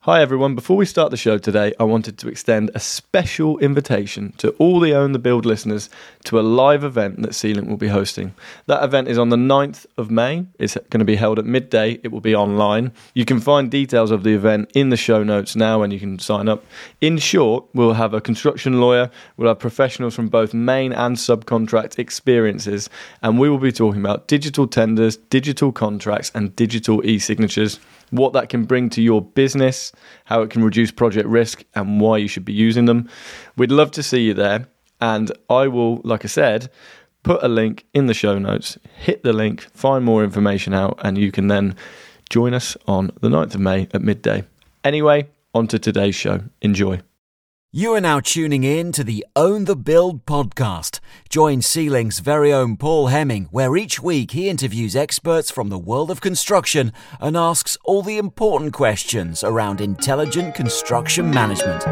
Hi everyone, before we start the show today, I wanted to extend a special invitation to all the Own the Build listeners to a live event that SeaLink will be hosting. That event is on the 9th of May. It's going to be held at midday. It will be online. You can find details of the event in the show notes now and you can sign up. In short, we'll have a construction lawyer, we'll have professionals from both main and subcontract experiences, and we will be talking about digital tenders, digital contracts and digital e-signatures, what that can bring to your business, how it can reduce project risk, and why you should be using them. We'd love to see you there, and I will, like I said, put a link in the show notes. Hit the link, find more information out, and you can then join us on the 9th of May at midday. Anyway, on to today's show. Enjoy. You are now tuning in to the Own the Build podcast. Join SeaLink's very own Paul Hemming, where each week he interviews experts from the world of construction and asks all the important questions around intelligent construction management.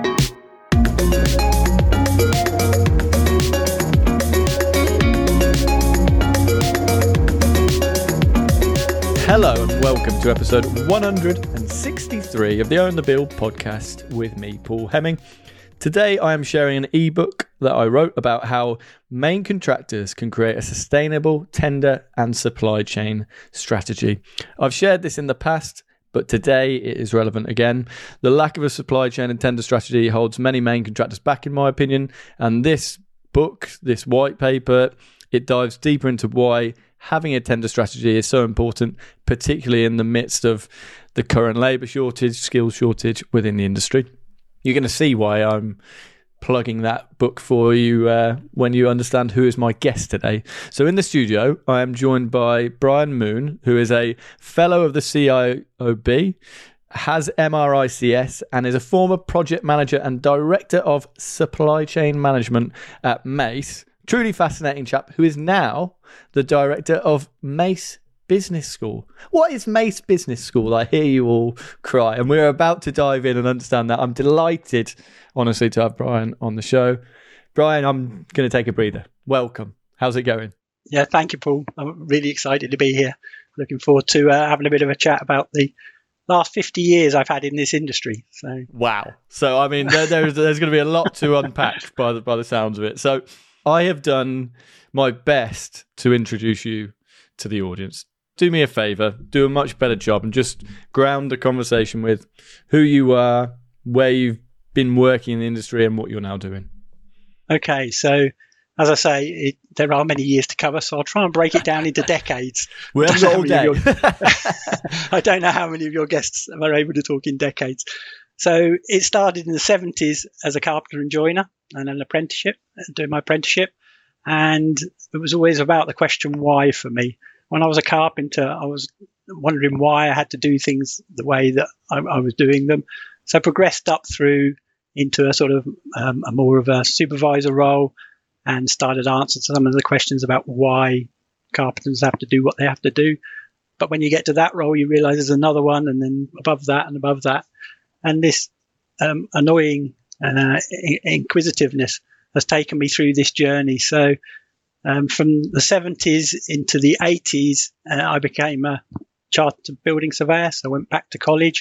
Hello and welcome to episode 163 of the Own the Build podcast with me, Paul Hemming. Today I am sharing an ebook that I wrote about how main contractors can create a sustainable tender and supply chain strategy. I've shared this in the past, but today it is relevant again. The lack of a supply chain and tender strategy holds many main contractors back, in my opinion, and this book, this white paper, it dives deeper into why having a tender strategy is so important, particularly in the midst of the current labour shortage, skills shortage within the industry. You're going to see why I'm plugging that book for you when you understand who is my guest today. So in the studio, I am joined by Brian Moon, who is a fellow of the CIOB, has MRICS, and is a former project manager and director of supply chain management at Mace. Truly fascinating chap who is now the director of Mace Business School. What is Mace Business School? I hear you all cry, and we're about to dive in and understand that. I'm delighted, honestly, to have Brian on the show. Brian, I'm going to take a breather. Welcome. How's it going? Yeah, thank you, Paul. I'm really excited to be here. Looking forward to having a bit of a chat about the last 50 years I've had in this industry. So wow. So, I mean, there's going to be a lot to unpack by the sounds of it. So I have done my best to introduce you to the audience. Do me a favour, do a much better job and just ground the conversation with who you are, where you've been working in the industry and what you're now doing. Okay, so as I say, there are many years to cover, so I'll try and break it down into decades. We haven't got all day. I don't know how many of your guests are able to talk in decades. So it started in the 70s as a carpenter and joiner and an apprenticeship, doing my apprenticeship. And it was always about the question why for me. When I was a carpenter, I was wondering why I had to do things the way that I was doing them. So I progressed up through into a sort of a more of a supervisor role and started answering some of the questions about why carpenters have to do what they have to do. But when you get to that role, you realize there's another one, and then above that and above that. And this annoying inquisitiveness has taken me through this journey. So from the 70s into the 80s, I became a chartered building surveyor. So I went back to college,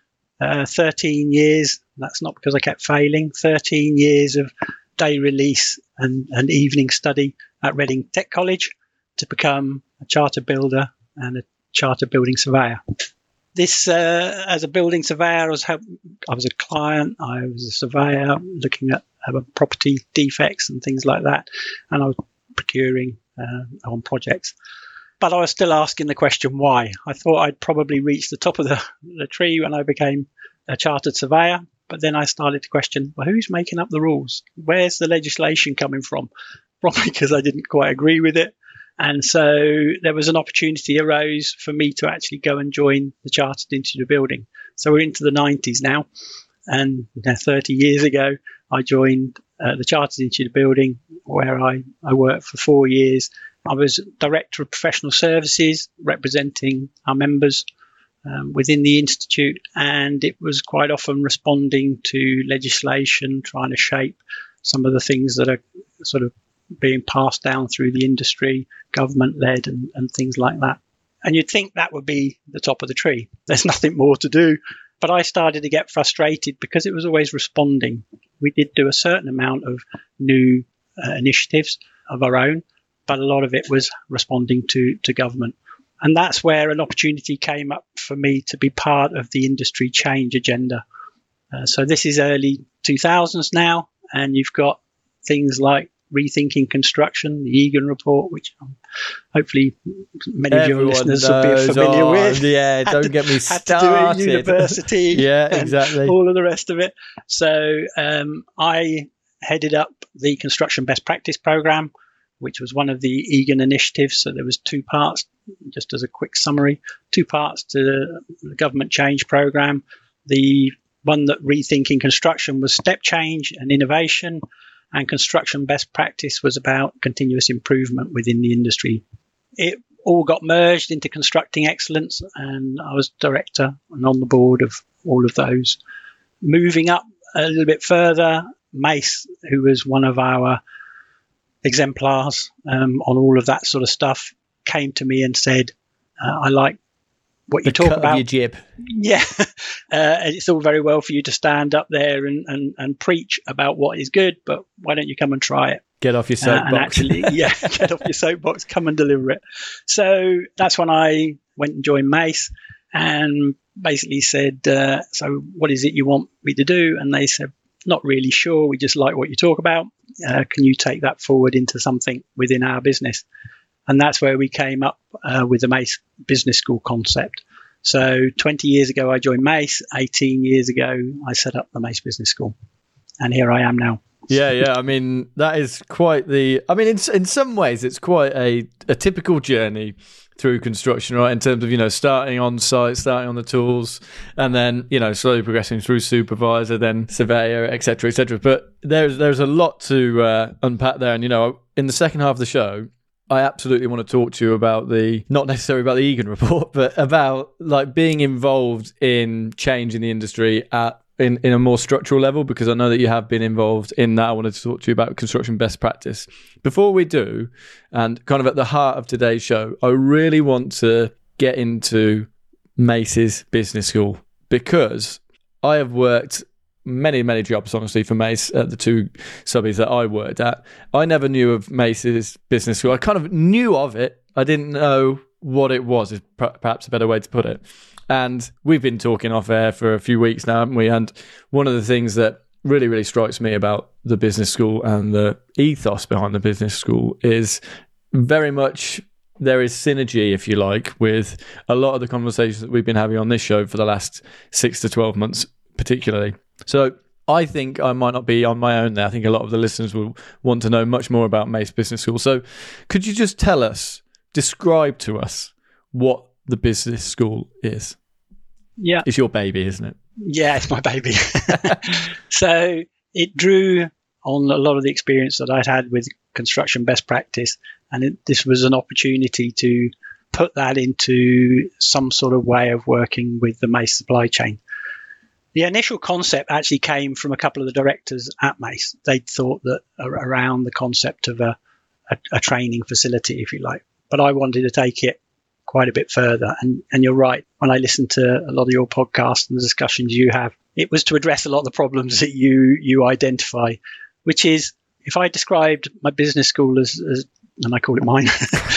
13 years. That's not because I kept failing. 13 years of day release and evening study at Reading Tech College to become a chartered builder and a chartered building surveyor. This, as a building surveyor, I was a client, I was a surveyor looking at property defects and things like that, and I was procuring on projects. But I was still asking the question why. I thought I'd probably reached the top of the tree when I became a chartered surveyor, but then I started to question, well, who's making up the rules? Where's the legislation coming from? Probably because I didn't quite agree with it. And so there was an opportunity arose for me to actually go and join the Chartered Institute of Building. So we're into the 90s now. And 30 years ago, I joined the Chartered Institute of Building, where I worked for 4 years. I was Director of Professional Services, representing our members within the Institute. And it was quite often responding to legislation, trying to shape some of the things that are sort of being passed down through the industry, government-led and things like that. And you'd think that would be the top of the tree. There's nothing more to do. But I started to get frustrated because it was always responding. We did do a certain amount of new initiatives of our own, but a lot of it was responding to government. And that's where an opportunity came up for me to be part of the industry change agenda. So this is early 2000s now, and you've got things like Rethinking Construction, the Egan report, which hopefully many of your listeners will be familiar with. Yeah, don't get me started. Had to do it at university. Yeah, exactly. All of the rest of it. So I headed up the Construction Best Practice Programme, which was one of the Egan initiatives. So there was two parts, just as a quick summary, two parts to the government change programme. The one that Rethinking Construction was step change and innovation, and Construction Best Practice was about continuous improvement within the industry. It all got merged into Constructing Excellence, and I was director and on the board of all of those. Moving up a little bit further, Mace, who was one of our exemplars on all of that sort of stuff, came to me and said, I like what you talk about. Your jib. Yeah. It's all very well for you to stand up there and preach about what is good, but why don't you come and try it? Get off your soapbox. And actually, get off your soapbox, come and deliver it. So that's when I went and joined Mace and basically said, so what is it you want me to do? And they said, not really sure. We just like what you talk about. Can you take that forward into something within our business? And that's where we came up with the Mace Business School concept. So 20 years ago, I joined Mace. 18 years ago, I set up the Mace Business School. And here I am now. Yeah. I mean, that is quite the... I mean, in some ways, it's quite a typical journey through construction, right? In terms of, starting on site, starting on the tools, and then, slowly progressing through supervisor, then surveyor, et cetera, But there's a lot to unpack there. And, in the second half of the show, I absolutely want to talk to you about not necessarily about the Egan report, but about like being involved in change in the industry in a more structural level, because I know that you have been involved in that. I wanted to talk to you about construction best practice. Before we do, and kind of at the heart of today's show, I really want to get into Mace's Business School, because I have worked many jobs, honestly, for Mace at the two subbies that I worked at. I never knew of Mace's Business School. I kind of knew of it. I didn't know what it was, is perhaps a better way to put it. And we've been talking off air for a few weeks now, haven't we? And one of the things that really strikes me about the business school and the ethos behind the business school is very much there is synergy, if you like, with a lot of the conversations that we've been having on this show for the last 6 to 12 months, particularly. So I think I might not be on my own there. I think a lot of the listeners will want to know much more about Mace Business School. So could you just describe to us what the business school is? Yeah. It's your baby, isn't it? Yeah, it's my baby. So it drew on a lot of the experience that I'd had with construction best practice. And this was an opportunity to put that into some sort of way of working with the Mace supply chain. The initial concept actually came from a couple of the directors at Mace. They thought that around the concept of a training facility, if you like. But I wanted to take it quite a bit further. And you're right, when I listened to a lot of your podcasts and the discussions you have, it was to address a lot of the problems that you identify, which is, if I described my business school as and I call it mine.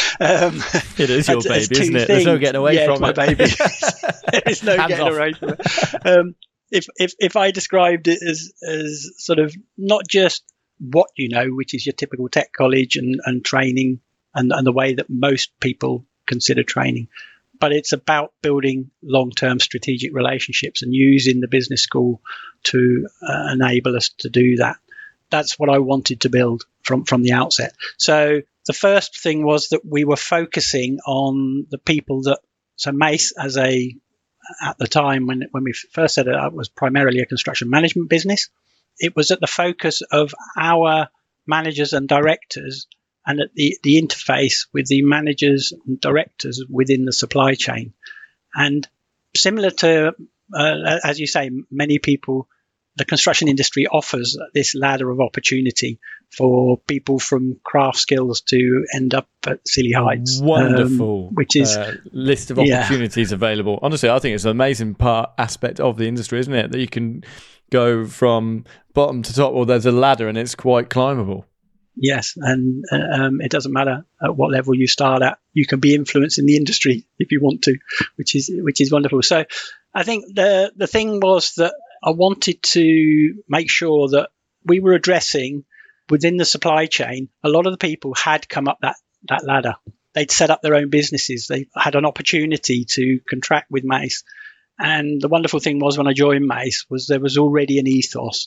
It is your baby, isn't it? There's no getting away from it. My baby. There is no getting away from it. If I described it as sort of not just what you know, which is your typical tech college and training and the way that most people consider training, but it's about building long-term strategic relationships and using the business school to enable us to do that. That's what I wanted to build from the outset. So the first thing was that we were focusing on the people so Mace at the time when we first set it up was primarily a construction management business. It was at the focus of our managers and directors and at the interface with the managers and directors within the supply chain. And similar to, as you say, many people, the construction industry offers this ladder of opportunity for people from craft skills to end up at Sealy Heights. Wonderful which is list of opportunities available. Honestly, I think it's an amazing aspect of the industry, isn't it? That you can go from bottom to top, or there's a ladder and it's quite climbable. Yes, and it doesn't matter at what level you start at. You can be influencing the industry if you want to, which is wonderful. So I think the thing was that I wanted to make sure that we were addressing within the supply chain. A lot of the people had come up that ladder. They'd set up their own businesses. They had an opportunity to contract with Mace. And the wonderful thing was when I joined Mace was there was already an ethos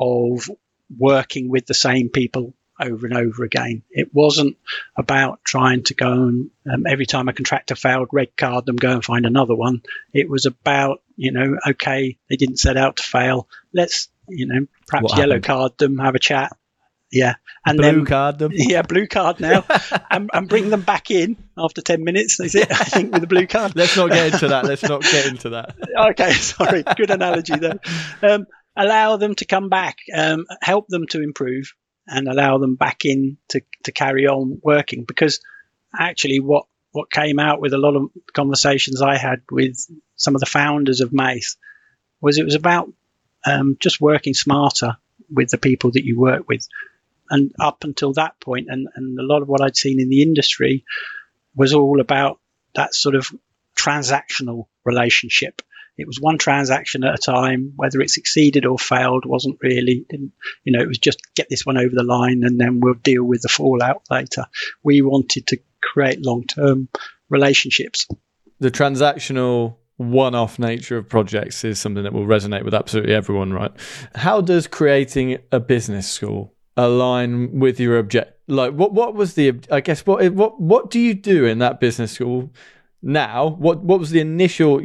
of working with the same people over and over again. It wasn't about trying to go and every time a contractor failed, red card them, go and find another one. It was about, okay, they didn't set out to fail. Let's, perhaps yellow card them, have a chat. Yeah. And blue card them. Yeah, blue card now. and bring them back in after 10 minutes. Is it, I think, with the blue card? Let's not get into that. Okay, sorry. Good analogy though. Allow them to come back, help them to improve, and allow them back in to carry on working. Because actually what came out with a lot of conversations I had with some of the founders of Mace was it was about just working smarter with the people that you work with. And up until that point, and a lot of what I'd seen in the industry was all about that sort of transactional relationship. It was one transaction at a time. Whether it succeeded or failed wasn't really, it was just get this one over the line and then we'll deal with the fallout later. We wanted to create long-term relationships. The transactional one-off nature of projects is something that will resonate with absolutely everyone, right? How does creating a business school align with your objective? Like, what was the? I guess what do you do in that business school now? What was the initial?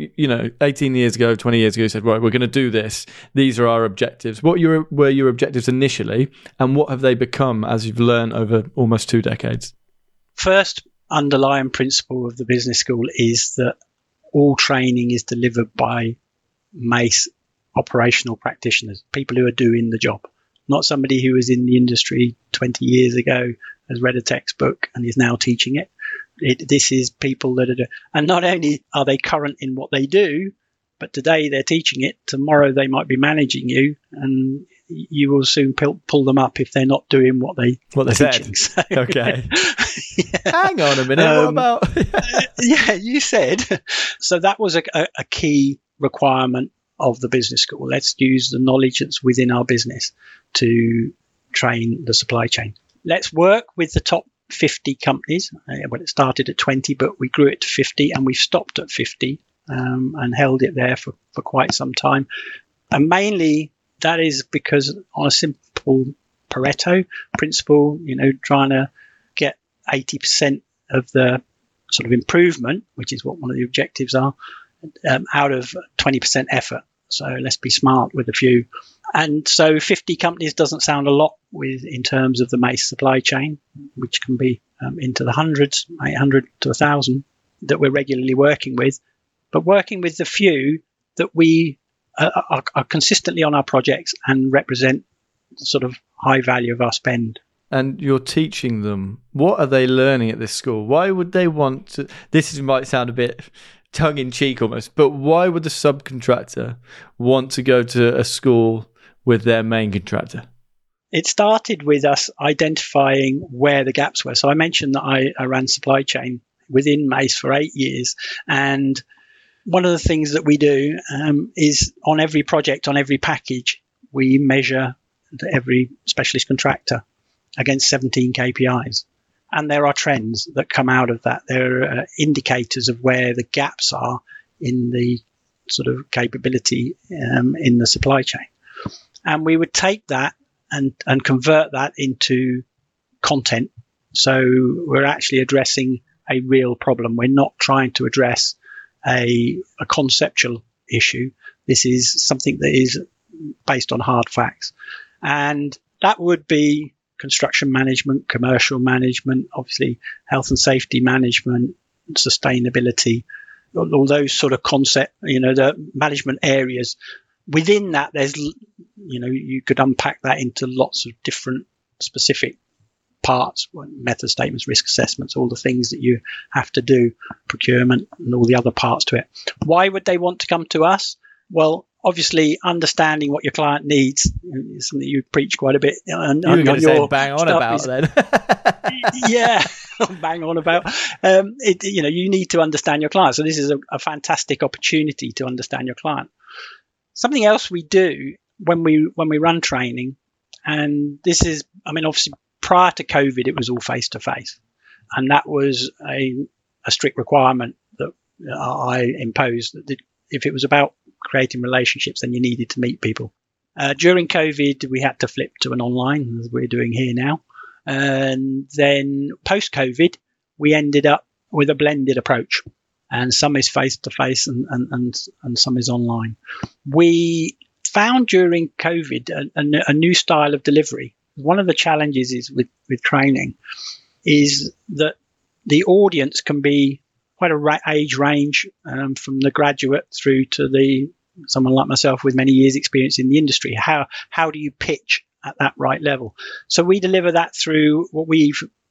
18 years ago, 20 years ago, you said, right, we're going to do this. These are our objectives. What were your objectives initially, and what have they become as you've learned over almost 2 decades? First underlying principle of the business school is that all training is delivered by Mace operational practitioners, people who are doing the job, not somebody who was in the industry 20 years ago, has read a textbook and is now teaching it. This is people that are, and not only are they current in what they do, but today they're teaching it. Tomorrow they might be managing you, and you will soon pull them up if they're not doing what they said. So, okay. Yeah. Hang on a minute. What about? Yeah, you said. So that was a key requirement of the business school. Let's use the knowledge that's within our business to train the supply chain. Let's work with the top 50 companies. Well, it started at 20, but we grew it to 50, and we've stopped at 50 and held it there for quite some time. And mainly that is because on a simple Pareto principle, trying to get 80% of the sort of improvement, which is what one of the objectives are, out of 20% effort. So let's be smart with a few. And so 50 companies doesn't sound a lot in terms of the Mace supply chain, which can be into the hundreds, 800 to 1,000 that we're regularly working with. But working with the few that we are consistently on our projects and represent the sort of high value of our spend. And you're teaching them. What are they learning at this school? Why would they want to? This might sound a bit tongue-in-cheek almost, but why would the subcontractor want to go to a school with their main contractor? It started with us identifying where the gaps were. So I mentioned that I ran supply chain within Mace for 8 years, and one of the things that we do is on every project, on every package, we measure every specialist contractor against 17 KPIs. And there are trends that come out of that. There are indicators of where the gaps are in the sort of capability in the supply chain. And we would take that and convert that into content. So we're actually addressing a real problem. We're not trying to address a conceptual issue. This is something that is based on hard facts. And that would be construction management, commercial management, obviously health and safety management, sustainability, all those sort of concept, the management areas. Within that, there's, you could unpack that into lots of different specific parts, method statements, risk assessments, all the things that you have to do, procurement and all the other parts to it. Why would they want to come to us? Well, obviously, understanding what your client needs is something you preach quite a bit. And you were going to say bang on about then. Yeah, bang on about. You need to understand your client. So this is a fantastic opportunity to understand your client. Something else we do when we run training, and this is, obviously prior to COVID, it was all face to face, and that was a strict requirement that I imposed. That if it was about creating relationships, then you needed to meet people. During COVID, we had to flip to an online, as we're doing here now. And then post-COVID, we ended up with a blended approach. And some is face-to-face and some is online. We found during COVID a new style of delivery. One of the challenges is with training is that the audience can be quite a age range, from the graduate through to someone like myself with many years experience in the industry. How do you pitch at that right level? So we deliver that through what we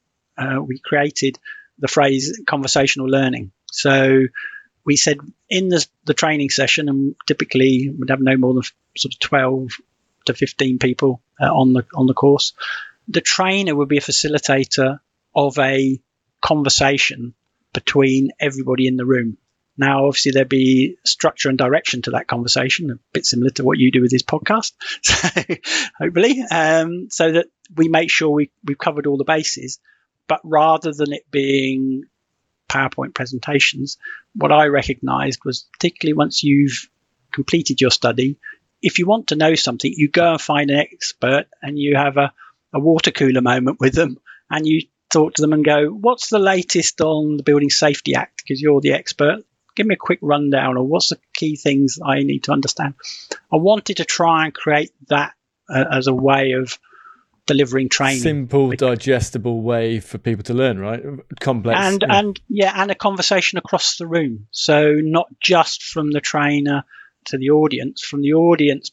created the phrase conversational learning. So we said in the training session, and typically we'd have no more than sort of 12 to 15 people on the course. The trainer would be a facilitator of a conversation between everybody in the room. Now, obviously, there'd be structure and direction to that conversation, a bit similar to what you do with this podcast, so hopefully, so that we make sure we've covered all the bases. But rather than it being PowerPoint presentations, what I recognized was, particularly once you've completed your study, if you want to know something, you go and find an expert and you have a water cooler moment with them, and you talk to them and go, what's the latest on the Building Safety Act? Because you're the expert. Give me a quick rundown, or what's the key things I need to understand? I wanted to try and create that as a way of delivering training. Simple, digestible way for people to learn, right? Complex. And a conversation across the room. So not just from the trainer to the audience, from the audience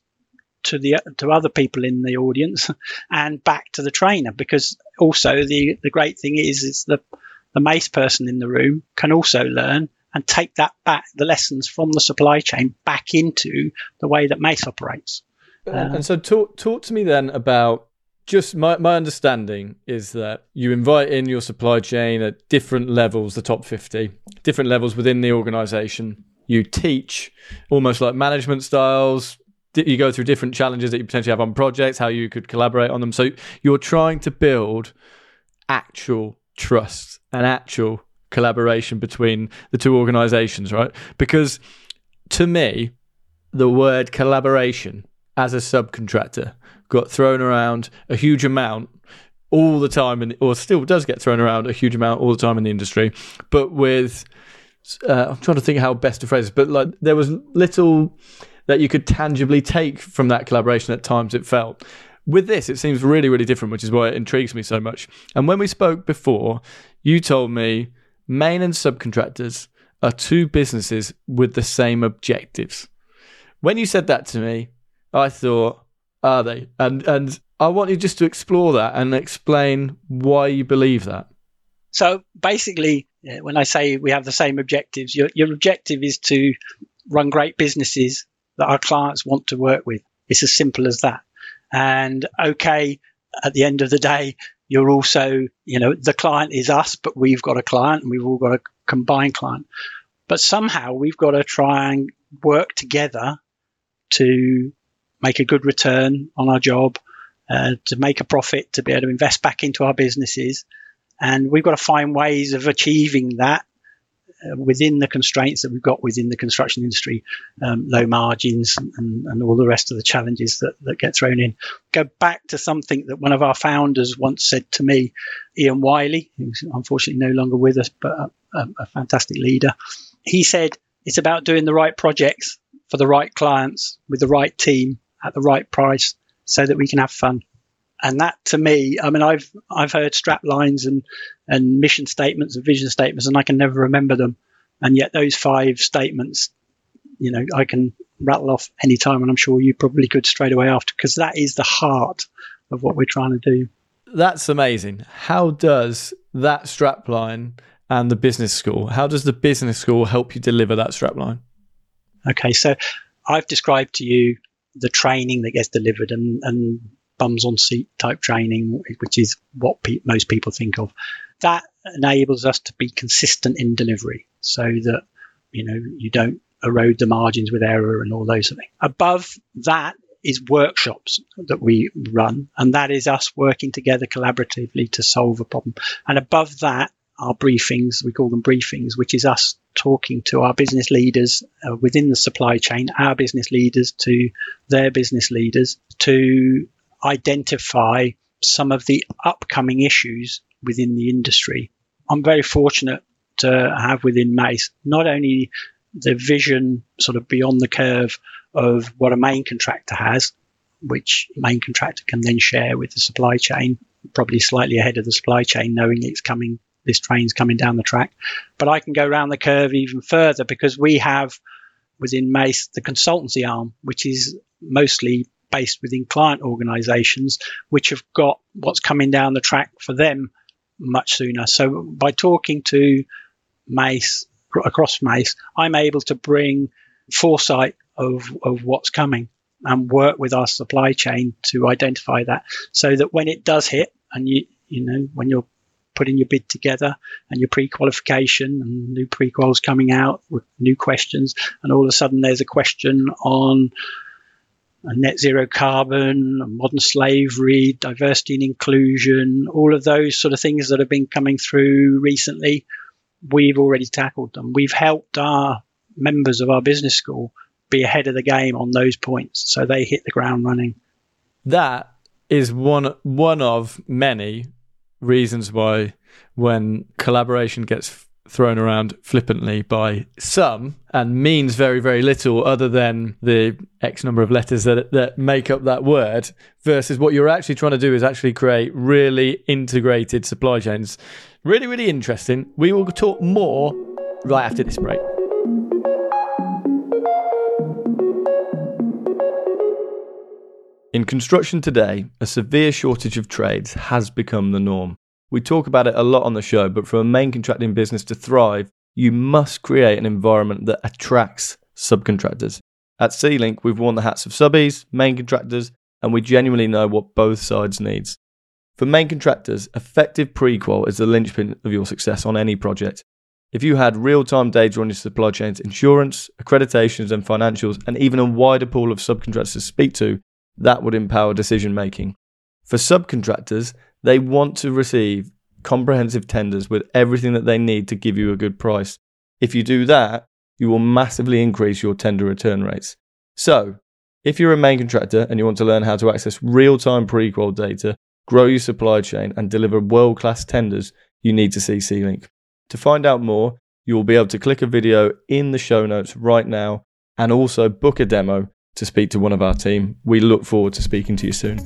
to other people in the audience, and back to the trainer. Because also the great thing is the MACE person in the room can also learn and take that back, the lessons from the supply chain, back into the way that MACE operates. And so talk to me then about, just my understanding is that you invite in your supply chain at different levels, the top 50, different levels within the organization. You teach almost like management styles. You go through different challenges that you potentially have on projects, how you could collaborate on them. So you're trying to build actual trust and actual collaboration between the two organizations, right? Because to me, the word collaboration as a subcontractor got thrown around a huge amount all the time, or still does get thrown around a huge amount all the time in the industry. But with, I'm trying to think how best to phrase this, but like there was little that you could tangibly take from that collaboration at times, it felt. With this, it seems really, really different, which is why it intrigues me so much. And when we spoke before, you told me main and subcontractors are two businesses with the same objectives. When you said that to me, I thought, are they? And I want you just to explore that and explain why you believe that. So basically, when I say we have the same objectives, your objective is to run great businesses that our clients want to work with. It's as simple as that. And okay, at the end of the day, you're also, the client is us, but we've got a client and we've all got a combined client. But somehow we've got to try and work together to make a good return on our job, to make a profit, to be able to invest back into our businesses. And we've got to find ways of achieving that within the constraints that we've got within the construction industry, low margins and all the rest of the challenges that get thrown in. Go back to something that one of our founders once said to me, Ian Wiley, who's unfortunately no longer with us, but a fantastic leader. He said, it's about doing the right projects for the right clients with the right team at the right price so that we can have fun. And that, to me, I've heard strap lines and mission statements and vision statements, and I can never remember them. And yet those 5 statements, I can rattle off any time, and I'm sure you probably could straight away after, because that is the heart of what we're trying to do. that's amazing. How does that strapline and the business school, how does the business school help you deliver that strapline? Okay, so I've described to you the training that gets delivered and bums on seat type training, which is what most people think of. That enables us to be consistent in delivery so that, you don't erode the margins with error and all those things. Above that is workshops that we run, and that is us working together collaboratively to solve a problem. And above that are briefings, we call them briefings, which is us talking to our business leaders within the supply chain, our business leaders to their business leaders, to identify some of the upcoming issues within the industry. I'm very fortunate to have within Mace not only the vision sort of beyond the curve of what a main contractor has, which main contractor can then share with the supply chain, probably slightly ahead of the supply chain, knowing this train's coming down the track. But I can go around the curve even further, because we have within Mace the consultancy arm, which is mostly based within client organizations, which have got what's coming down the track for them much sooner. So by talking to Mace, across Mace, I'm able to bring foresight of what's coming and work with our supply chain to identify that, so that when it does hit, and when you're putting your bid together and your pre-qualification and new pre-quals coming out with new questions, and all of a sudden there's a question on net zero carbon, modern slavery, diversity and inclusion, all of those sort of things that have been coming through recently, we've already tackled them. We've helped our members of our business school be ahead of the game on those points, so they hit the ground running. That is one of many reasons why, when collaboration gets thrown around flippantly by some and means very, very little other than the X number of letters that make up that word, versus what you're actually trying to do is actually create really integrated supply chains. Really, really interesting. We will talk more right after this break. In construction today, a severe shortage of trades has become the norm. We talk about it a lot on the show, but for a main contracting business to thrive, you must create an environment that attracts subcontractors. At SeaLink, we've worn the hats of subbies, main contractors, and we genuinely know what both sides needs. For main contractors, effective pre-qual is the linchpin of your success on any project. If you had real-time data on your supply chain's insurance, accreditations and financials, and even a wider pool of subcontractors to speak to, that would empower decision-making. For subcontractors, they want to receive comprehensive tenders with everything that they need to give you a good price. If you do that, you will massively increase your tender return rates. So, if you're a main contractor and you want to learn how to access real-time pre-qual data, grow your supply chain and deliver world-class tenders, you need to see SeaLink. To find out more, you will be able to click a video in the show notes right now and also book a demo to speak to one of our team. We look forward to speaking to you soon.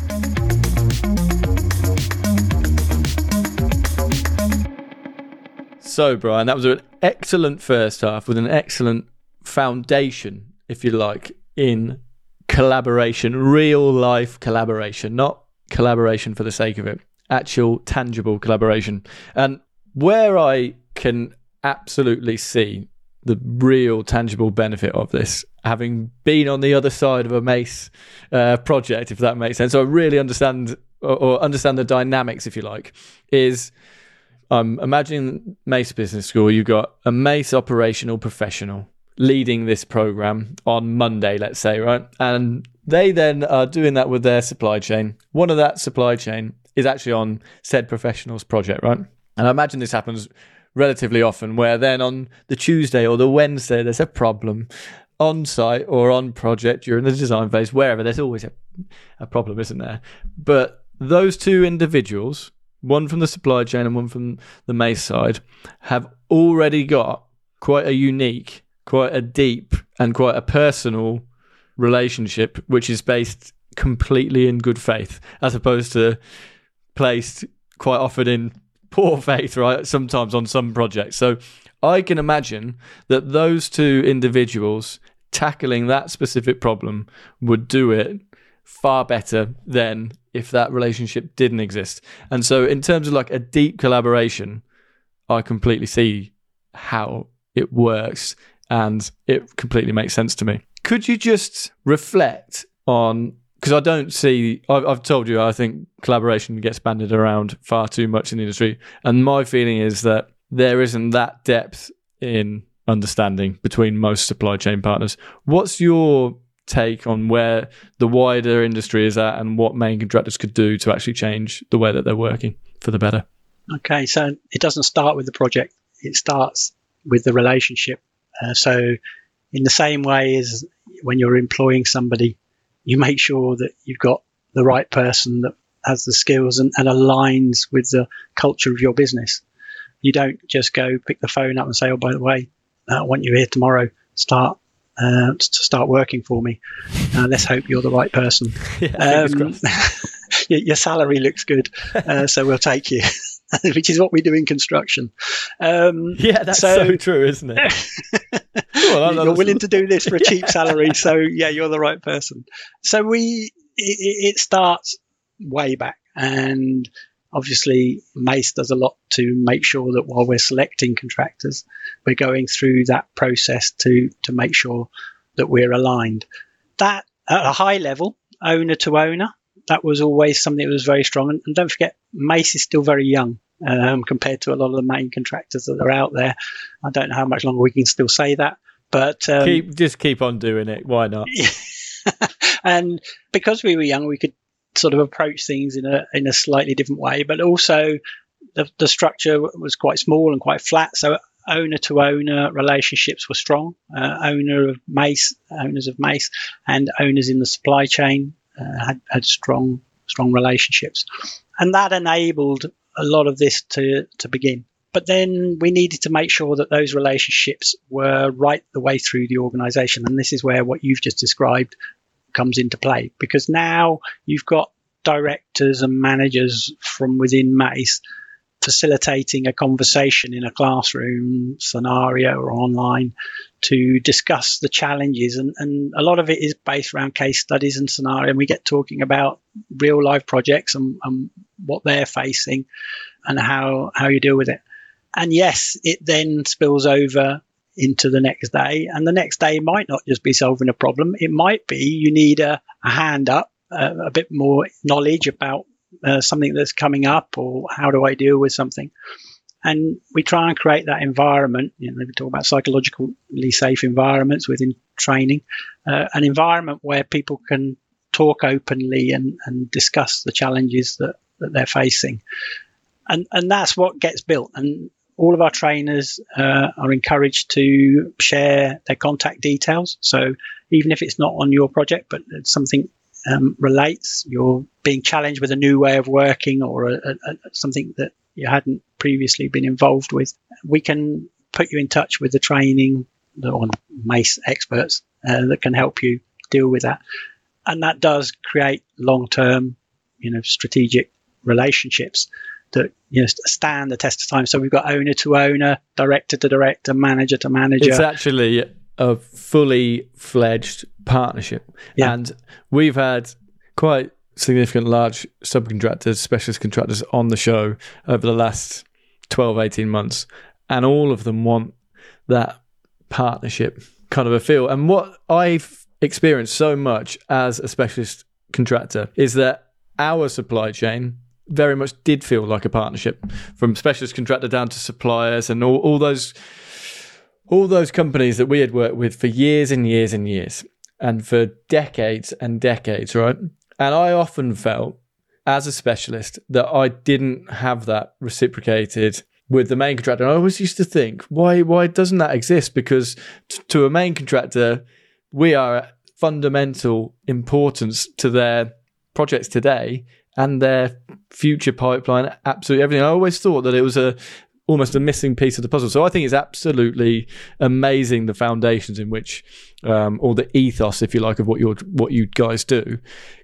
So, Brian, that was an excellent first half with an excellent foundation, if you like, in collaboration, real life collaboration, not collaboration for the sake of it, actual tangible collaboration. And where I can absolutely see the real tangible benefit of this, having been on the other side of a Mace project, if that makes sense, so I really understand or understand the dynamics, if you like, is I'm imagining Mace Business School. You've got a Mace operational professional leading this program on Monday, let's say, right? And they then are doing that with their supply chain. One of that supply chain is actually on said professional's project, right? And I imagine this happens relatively often, where then on the Tuesday or the Wednesday, there's a problem on site or on project during the design phase, wherever. There's always a problem, isn't there? But those two individuals, one from the supply chain and one from the Mace side, have already got quite a unique, quite a deep and quite a personal relationship, which is based completely in good faith, as opposed to placed quite often in poor faith, right? Sometimes on some projects. So I can imagine that those two individuals tackling that specific problem would do it far better than if that relationship didn't exist. And so in terms of like a deep collaboration, I completely see how it works and it completely makes sense to me. Could you just reflect on, because I don't see, I've told you, I think collaboration gets banded around far too much in the industry. And my feeling is that there isn't that depth in understanding between most supply chain partners. What's your take on where the wider industry is at and what main contractors could do to actually change the way that they're working for the better? Okay, so it doesn't start with the project. It starts with the relationship. So in the same way as when you're employing somebody, you make sure that you've got the right person that has the skills and aligns with the culture of your business. You don't just go pick the phone up and say, oh, by the way, I want you here tomorrow. Start working for me. Let's hope you're the right person. Your salary looks good, so we'll take you, which is what we do in construction. That's so true, isn't it? You're willing to do this for a cheap salary, so yeah, you're the right person. So it starts way back, and obviously Mace does a lot to make sure that while we're selecting contractors, we're going through that process to make sure that we're aligned. That at a high level, owner to owner, that was always something that was very strong. And don't forget, Mace is still very young compared to a lot of the main contractors that are out there. I don't know how much longer we can still say that, but keep on doing it. Why not? And because we were young, we could sort of approach things in a slightly different way, but also the structure was quite small and quite flat. So owner to owner relationships were strong. Owners of Mace, and owners in the supply chain had strong relationships, and that enabled a lot of this to begin. But then we needed to make sure that those relationships were right the way through the organisation, and this is where what you've just described comes into play, because now you've got directors and managers from within Mace facilitating a conversation in a classroom scenario or online to discuss the challenges, and a lot of it is based around case studies and scenario, and we get talking about real life projects and what they're facing and how you deal with it. And yes, it then spills over into the next day, and the next day might not just be solving a problem. It might be you need a hand up, a bit more knowledge about something that's coming up, or how do I deal with something. And we try and create that environment. We talk about psychologically safe environments within training, an environment where people can talk openly and discuss the challenges that they're facing. And that's what gets built. And all of our trainers are encouraged to share their contact details. So even if it's not on your project, but it's something relates, you're being challenged with a new way of working, or something that you hadn't previously been involved with, we can put you in touch with the training or Mace experts that can help you deal with that. And that does create long-term, strategic relationships that stand the test of time. So we've got owner to owner, director to director, manager to manager. It's actually a fully fledged partnership. Yeah. And we've had quite significant large subcontractors, specialist contractors on the show over the last 12, 18 months. And all of them want that partnership kind of a feel. And what I've experienced so much as a specialist contractor is that our supply chain very much did feel like a partnership, from specialist contractor down to suppliers and all those companies that we had worked with for years and years and years, and for decades and decades, right? And I often felt as a specialist that I didn't have that reciprocated with the main contractor. And I always used to think, why doesn't that exist? Because to a main contractor, we are at fundamental importance to their projects today and their future pipeline, absolutely everything. I always thought that it was almost a missing piece of the puzzle. So I think it's absolutely amazing the foundations in which, or the ethos, if you like, of what you guys do.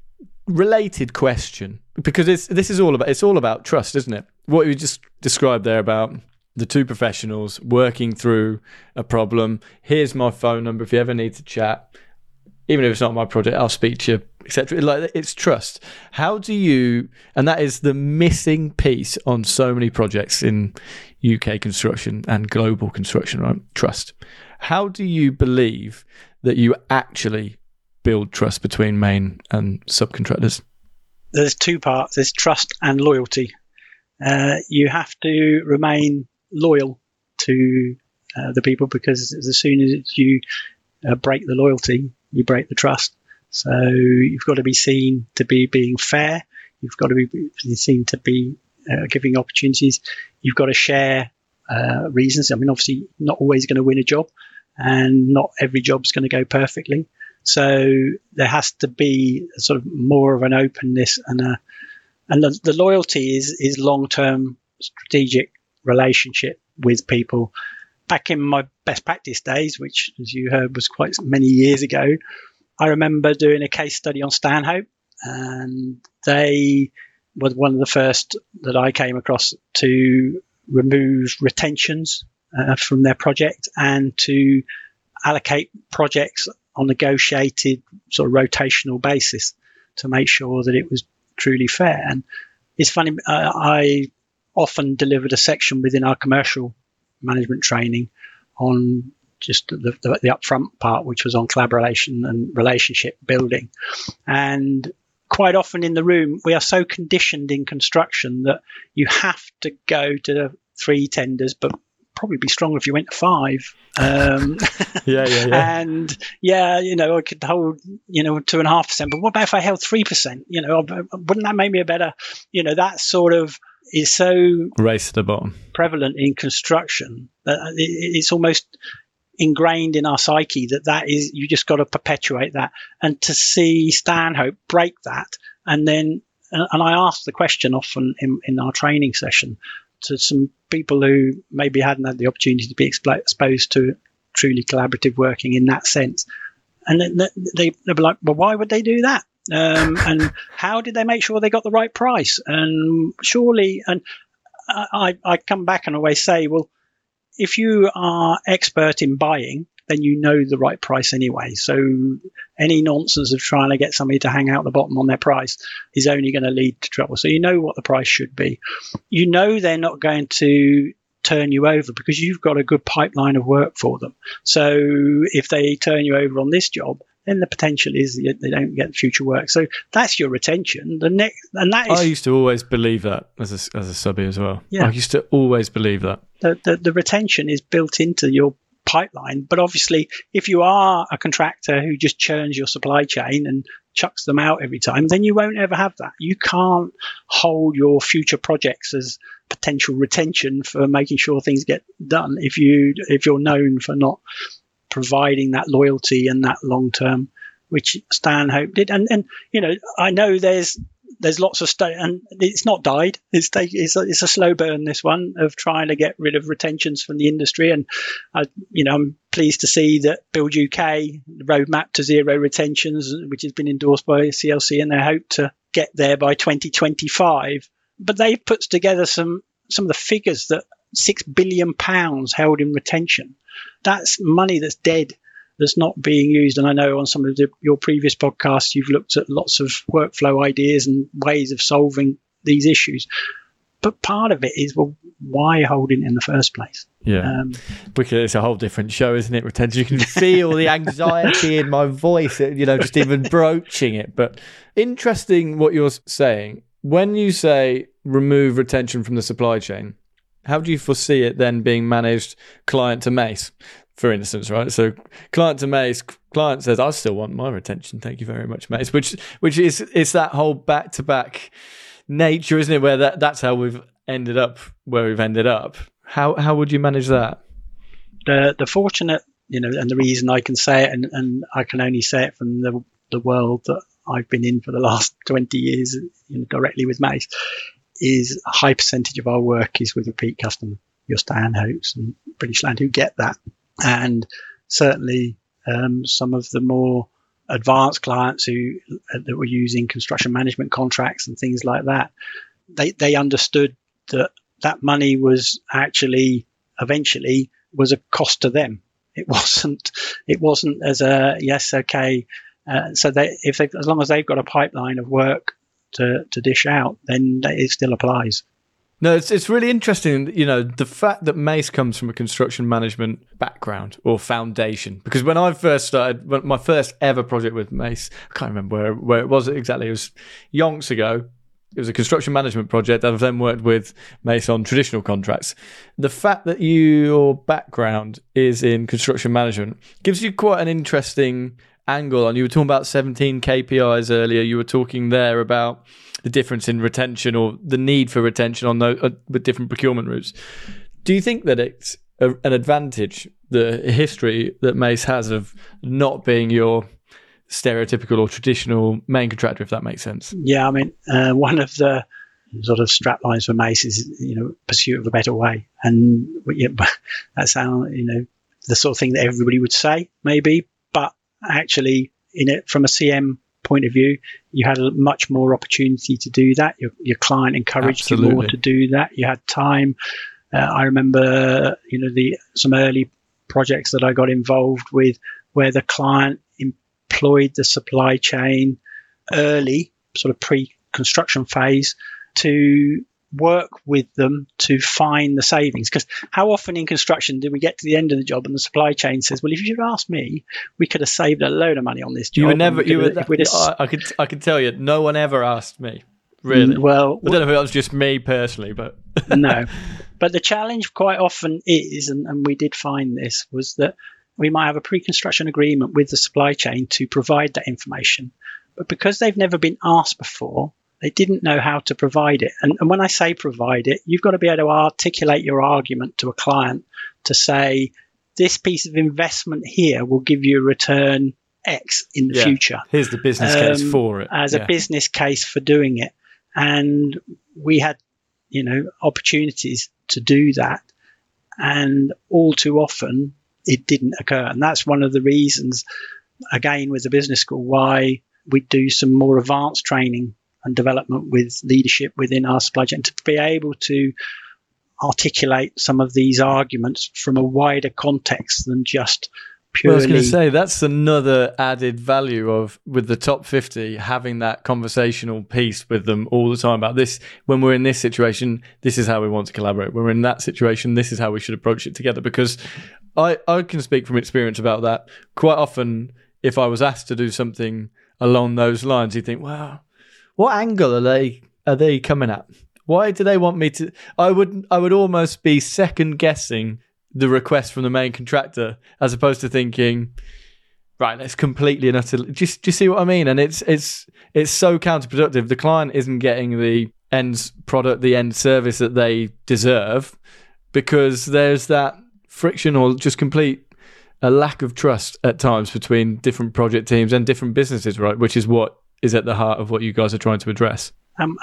Related question, because it's all about trust, isn't it? What you just described there about the two professionals working through a problem. Here's my phone number if you ever need to chat. even if it's not my project, I'll speak to you, etc. Like, it's trust. How do you, and that is the missing piece on so many projects in UK construction and global construction, right? Trust. How do you believe that you actually build trust between main and subcontractors? There's two parts. There's trust and loyalty. You have to remain loyal to the people, because as soon as you break the loyalty, you break the trust. So you've got to be seen to be being fair. You've got to be seen to be giving opportunities. You've got to share reasons. I mean, obviously, not always going to win a job, and not every job's going to go perfectly. So there has to be sort of more of an openness, and the loyalty is long-term strategic relationship with people. Back in my best practice days, which, as you heard, was quite many years ago, I remember doing a case study on Stanhope, and they were one of the first that I came across to remove retentions from their project and to allocate projects on negotiated sort of rotational basis to make sure that it was truly fair. And it's funny, I often delivered a section within our commercial management training on just the upfront part, which was on collaboration and relationship building. And quite often in the room, we are so conditioned in construction that you have to go to 3 tenders, but probably be stronger if you went to 5. Yeah. And I could hold 2.5%, but what about if I held 3%? Wouldn't that make me a better? That sort of is so race to the bottom prevalent in construction that it's almost ingrained in our psyche that is, you just got to perpetuate that. And to see Stanhope break that, and I asked the question often in our training session to some people who maybe hadn't had the opportunity to be exposed to truly collaborative working in that sense. And then they'd be like, well, why would they do that? And how did they make sure they got the right price? And surely, and I come back and always say, well, if you are expert in buying, then you know the right price anyway. So any nonsense of trying to get somebody to hang out the bottom on their price is only going to lead to trouble. So you know what the price should be. You know they're not going to turn you over because you've got a good pipeline of work for them. So if they turn you over on this job, then the potential is they don't get future work. So that's your retention. I used to always believe that as a subby as well. Yeah. I used to always believe that. The retention is built into your pipeline. But obviously, if you are a contractor who just churns your supply chain and chucks them out every time, then you won't ever have that. You can't hold your future projects as potential retention for making sure things get done if you're known for not providing that loyalty and that long term, which Stanhope did. And I know there's lots of and it's not died. It's a slow burn, this one, of trying to get rid of retentions from the industry. And I'm pleased to see that Build UK, the roadmap to zero retentions, which has been endorsed by CLC, and they hope to get there by 2025. But they've put together some of the figures that £6 billion held in retention. That's money that's dead, that's not being used. And I know on some of your previous podcasts, you've looked at lots of workflow ideas and ways of solving these issues. But part of it is, well, why hold it in the first place? Yeah. Because it's a whole different show, isn't it? Retention. You can feel the anxiety in my voice, just even broaching it. But interesting what you're saying. When you say remove retention from the supply chain, how do you foresee it then being managed client to Mace, for instance, right? So client to Mace, client says, I still want my retention. Thank you very much, Mace, which is, it's that whole back-to-back nature, isn't it? Where that's how we've ended up where we've ended up. How would you manage that? The fortunate, and the reason I can say it, and I can only say it from the world that I've been in for the last 20 years, directly with Mace, is a high percentage of our work is with repeat customers, your Stanhopes and British Land, who get that. And certainly some of the more advanced clients that were using construction management contracts and things like that, they understood that money was actually eventually was a cost to them. It wasn't as a, yes, okay, So as long as they've got a pipeline of work to dish out, then it still applies. No, it's really interesting, the fact that Mace comes from a construction management background or foundation. Because when I first started, my first ever project with Mace, I can't remember where it was exactly. It was yonks ago. It was a construction management project. I've then worked with Mace on traditional contracts. The fact that your background is in construction management gives you quite an interesting angle on. You were talking about 17 KPIs earlier. You were talking there about the difference in retention or the need for retention on those, with different procurement routes. Do you think that it's an advantage, the history that Mace has of not being your stereotypical or traditional main contractor, if that makes sense? Yeah, I mean, one of the sort of strap lines for Mace is, pursuit of a better way. And that sounds, the sort of thing that everybody would say, maybe, but actually from a CM point of view, you had a much more opportunity to do that. Your client encouraged you more to do that. You had time. I remember, some early projects that I got involved with where the client employed the supply chain early, sort of pre-construction phase, to work with them to find the savings. Because how often in construction do we get to the end of the job and the supply chain says, well, if you'd asked me, we could have saved a load of money on this job. I could tell you, no one ever asked me, really. Well, I don't know if it was just me personally, but no. But the challenge quite often is, and we did find this, was that we might have a pre-construction agreement with the supply chain to provide that information. But because they've never been asked before, they didn't know how to provide it. And when I say provide it, you've got to be able to articulate your argument to a client to say, this piece of investment here will give you a return X in the future. Here's the business case for it. As a business case for doing it. And we had, opportunities to do that. And all too often, it didn't occur. And that's one of the reasons, again, with the business school, why we do some more advanced training and development with leadership within our supply chain to be able to articulate some of these arguments from a wider context than just purely. Well, I was going to say, that's another added value of, with the top 50, having that conversational piece with them all the time about this. When we're in this situation, this is how we want to collaborate. When we're in that situation, this is how we should approach it together. Because I can speak from experience about that. Quite often, if I was asked to do something along those lines, you think, wow, what angle are they coming at? Why do they want me to? I would almost be second guessing the request from the main contractor as opposed to thinking, right, let's completely and utterly. Do you see what I mean? And it's so counterproductive. The client isn't getting the end product, the end service that they deserve, because there's that friction or just a lack of trust at times between different project teams and different businesses, right? Which is what is at the heart of what you guys are trying to address.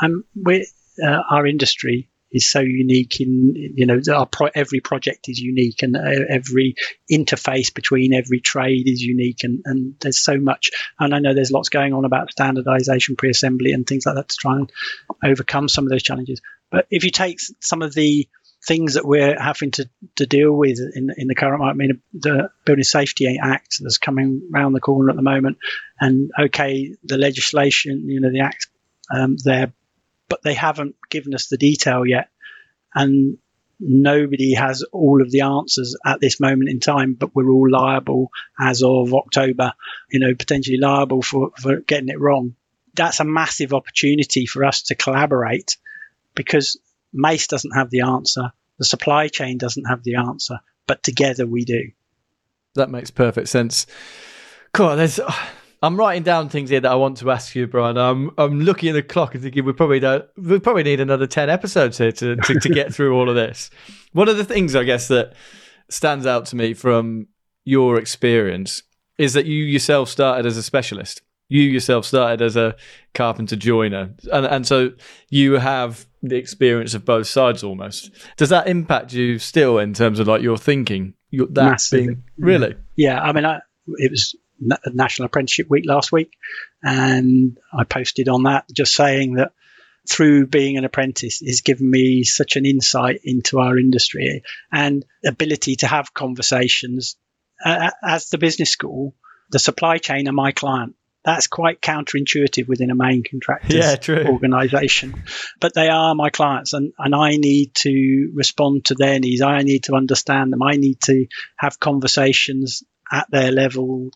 Our industry is so unique every project is unique, and every interface between every trade is unique, and there's so much. And I know there's lots going on about standardization, pre-assembly and things like that to try and overcome some of those challenges. But if you take some of the things that we're having to deal with in the current market, I mean, the Building Safety Act that's coming around the corner at the moment, and the legislation, the act there, but they haven't given us the detail yet, and nobody has all of the answers at this moment in time. But we're all liable as of October, potentially liable for getting it wrong. That's a massive opportunity for us to collaborate, because Mace doesn't have the answer, the supply chain doesn't have the answer, but together we do. That makes perfect sense. Cool. I'm writing down things here that I want to ask you, Brian. I'm looking at the clock and thinking we probably need another 10 episodes here to get through all of this. One of the things, I guess, that stands out to me from your experience is that you yourself started as a specialist. You yourself started as a carpenter joiner. And so you have the experience of both sides almost. Does that impact you still in terms of like your thinking? Massively. Really? Yeah. I mean, it was National Apprenticeship Week last week, and I posted on that just saying that through being an apprentice has given me such an insight into our industry and ability to have conversations. As the business school, the supply chain are my client. That's quite counterintuitive within a main contractor's organisation. But they are my clients, and I need to respond to their needs. I need to understand them. I need to have conversations at their level,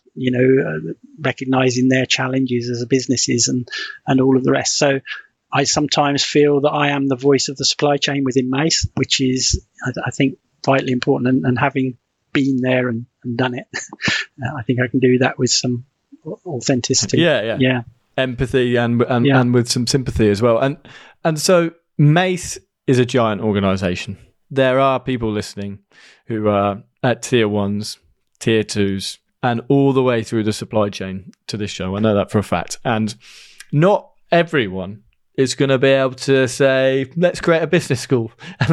recognising their challenges as a businesses and all of the rest. So I sometimes feel that I am the voice of the supply chain within Mace, which is, I think, vitally important. And having been there and done it, I think I can do that with some authenticity. Yeah. Empathy and with some sympathy as well. And so Mace is a giant organisation. There are people listening who are at tier 1s, tier 2s, and all the way through the supply chain to this show. I know that for a fact. And not everyone is going to be able to say, let's create a business school.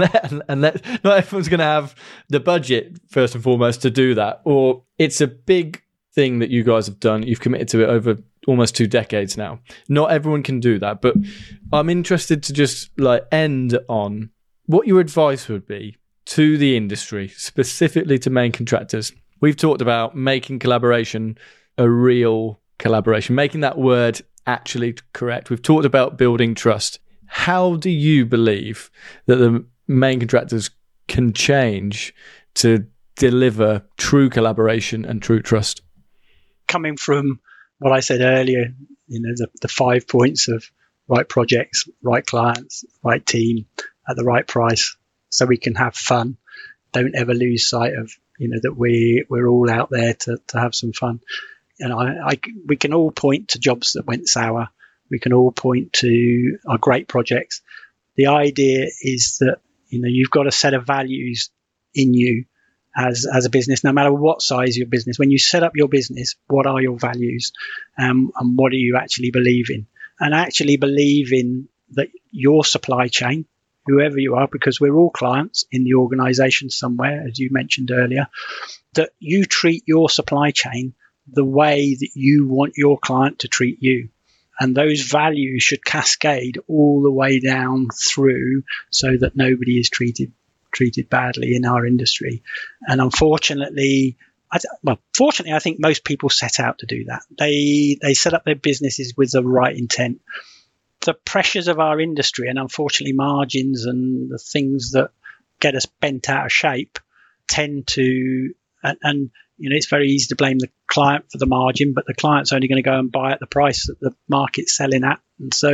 and not everyone's going to have the budget, first and foremost, to do that. Or it's a big thing that you guys have done. You've committed to it over almost 2 decades now. Not everyone can do that. But I'm interested to just end on what your advice would be to the industry, specifically to main contractors. We've talked about making collaboration a real collaboration, making that word actually correct. We've talked about building trust. How do you believe that the main contractors can change to deliver true collaboration and true trust? Coming from what I said earlier, the 5 points of right projects, right clients, right team at the right price, so we can have fun. Don't ever lose sight of that we're all out there to have some fun. And we can all point to jobs that went sour. We can all point to our great projects. The idea is that you've got a set of values in you as a business, no matter what size your business. When you set up your business, what are your values, and what do you actually believe in? And actually believe in that your supply chain, whoever you are, because we're all clients in the organisation somewhere, as you mentioned earlier, that you treat your supply chain the way that you want your client to treat you. And those values should cascade all the way down through so that nobody is treated badly in our industry. And unfortunately, fortunately, I think most people set out to do that. They set up their businesses with the right intent. The pressures of our industry and unfortunately margins and the things that get us bent out of shape tend to, and it's very easy to blame the client for the margin, but the client's only going to go and buy at the price that the market's selling at. And so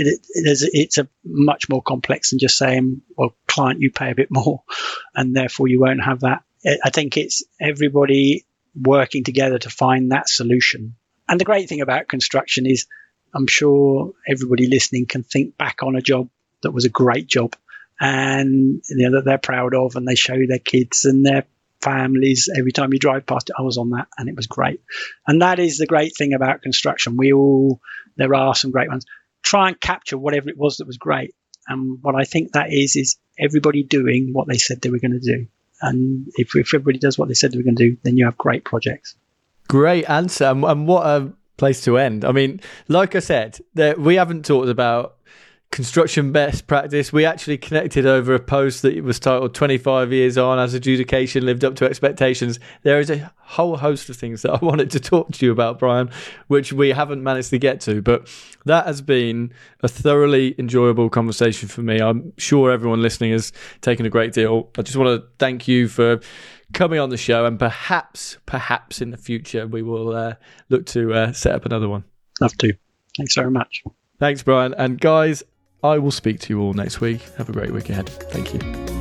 it's a much more complex than just saying, well, client, you pay a bit more and therefore you won't have that. I think it's everybody working together to find that solution. And the great thing about construction is I'm sure everybody listening can think back on a job that was a great job and that they're proud of, and they show their kids and their families every time you drive past it. I was on that and it was great. And that is the great thing about construction. There are some great ones. Try and capture whatever it was that was great. And what I think that is everybody doing what they said they were going to do. And if everybody does what they said they were going to do, then you have great projects. Great answer. And what a place to end. I mean, like I said, we haven't talked about construction best practice. We actually connected over a post that was titled 25 years on, as adjudication lived up to expectations. There is a whole host of things that I wanted to talk to you about, Brian, which we haven't managed to get to, but that has been a thoroughly enjoyable conversation for me. I'm sure everyone listening has taken a great deal. I just want to thank you for coming on the show, and perhaps in the future we will look to set up another one. Love to. Thanks very much. Thanks, Brian. And guys, I will speak to you all next week. Have a great week ahead. Thank you.